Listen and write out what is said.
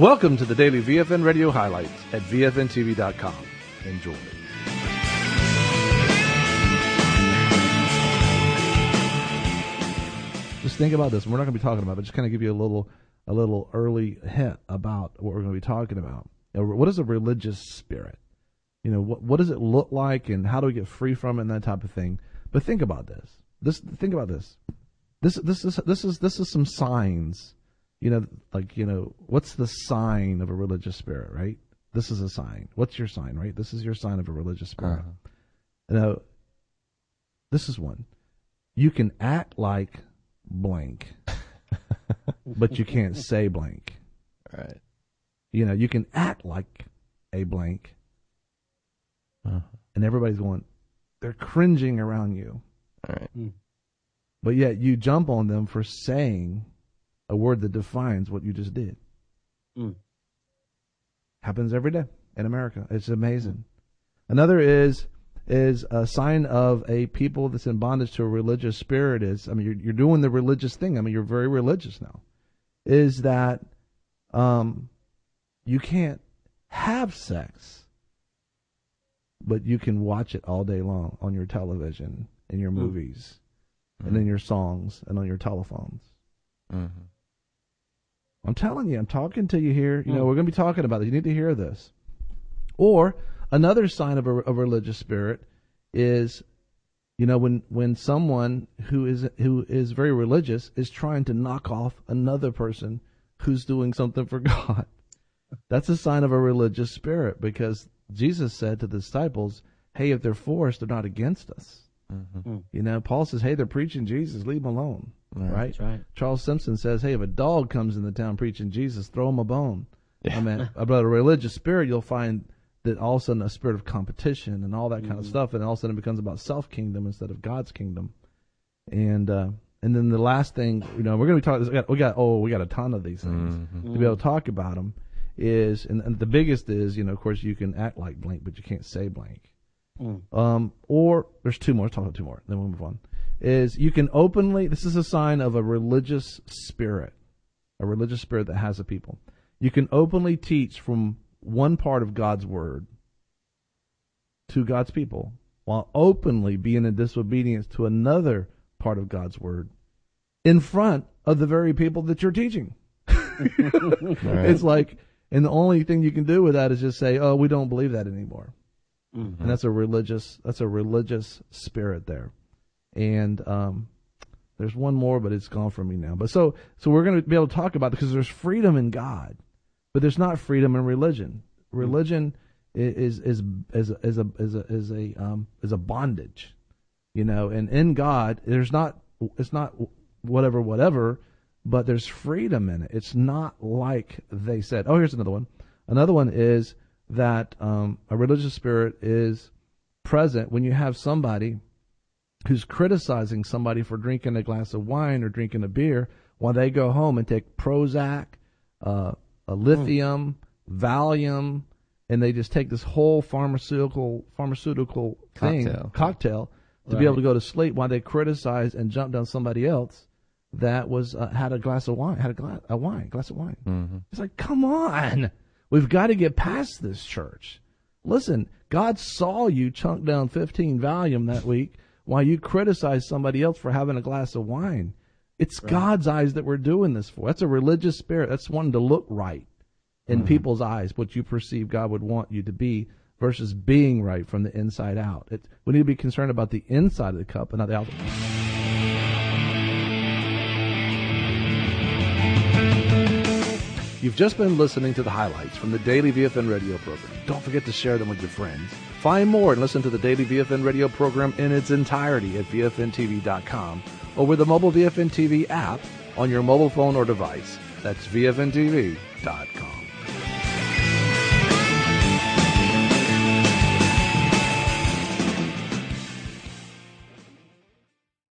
Welcome to the daily VFN Radio highlights at VFNTV.com. Enjoy. Just think about this. We're not going to be talking about it, but just kind of give you a little early hint about what we're going to be talking about. What is a religious spirit? You know, what does it look like, and how do we get free from it, and that type of thing. But think about this. Think about this. This is some signs. You know, like, you know, what's the sign of a religious spirit, right? This is a sign. What's your sign, right? This is your sign of a religious spirit. Now, this is one. You can act like blank, but you can't say blank. Right. You know, you can act like a blank, and everybody's going, they're cringing around you. All right. But yet you jump on them for saying a word that defines what you just did. Happens every day in America. It's amazing. Another is a sign of a people that's in bondage to a religious spirit is, I mean, you're doing the religious thing. I mean, you're very religious now. Is that you can't have sex, but you can watch it all day long on your television, in your movies, and in your songs, and on your telephones. I'm telling you, I'm talking to you here. You know, we're going to be talking about it. You need to hear this. Or another sign of a religious spirit is, you know, when someone who is very religious is trying to knock off another person who's doing something for God. That's a sign of a religious spirit, because Jesus said to the disciples, hey, if they're for us, they're not against us. You know, Paul says, hey, they're preaching Jesus, leave them alone. Right? That's right. Charles Simpson says, hey, if a dog comes in the town preaching Jesus, throw him a bone. I mean, about a religious spirit, you'll find that all of a sudden a spirit of competition and all that kind of stuff, and all of a sudden it becomes about self-kingdom instead of God's kingdom. And then the last thing, you know, we're going to be talking, we got a ton of these things to be able to talk about them, is, and the biggest is, you know, of course, you can act like blank, but you can't say blank. Or there's two more. Let's talk about two more, then we'll move on. Is you can openly, this is a sign of a religious spirit that has a people. You can openly teach from one part of God's word to God's people, while openly being in disobedience to another part of God's word in front of the very people that you're teaching. Right. It's like, and the only thing you can do with that is just say, oh, we don't believe that anymore. And that's a religious spirit there. And there's one more, but it's gone from me now. But so we're going to be able to talk about it, because there's freedom in God, but there's not freedom in religion. Religion is a bondage, you know. And in God, it's not whatever, but there's freedom in it. It's not like they said. Oh, here's another one. Another one is that a religious spirit is present when you have somebody who's criticizing somebody for drinking a glass of wine or drinking a beer, while they go home and take Prozac, a lithium, Valium, and they just take this whole pharmaceutical cocktail to be able to go to sleep, while they criticize and jump down somebody else that was had a glass of wine. It's like, come on. We've got to get past this, church. Listen, God saw you chunk down 15 Valium that week while you criticize somebody else for having a glass of wine. It's God's eyes that we're doing this for. That's a religious spirit. That's wanting to look right in people's eyes, what you perceive God would want you to be, versus being right from the inside out. We need to be concerned about the inside of the cup and not the outside. You've just been listening to the highlights from the Daily VFN Radio program. Don't forget to share them with your friends. Find more and listen to the Daily VFN Radio program in its entirety at VFNTV.com or with the mobile VFN TV app on your mobile phone or device. That's VFNTV.com.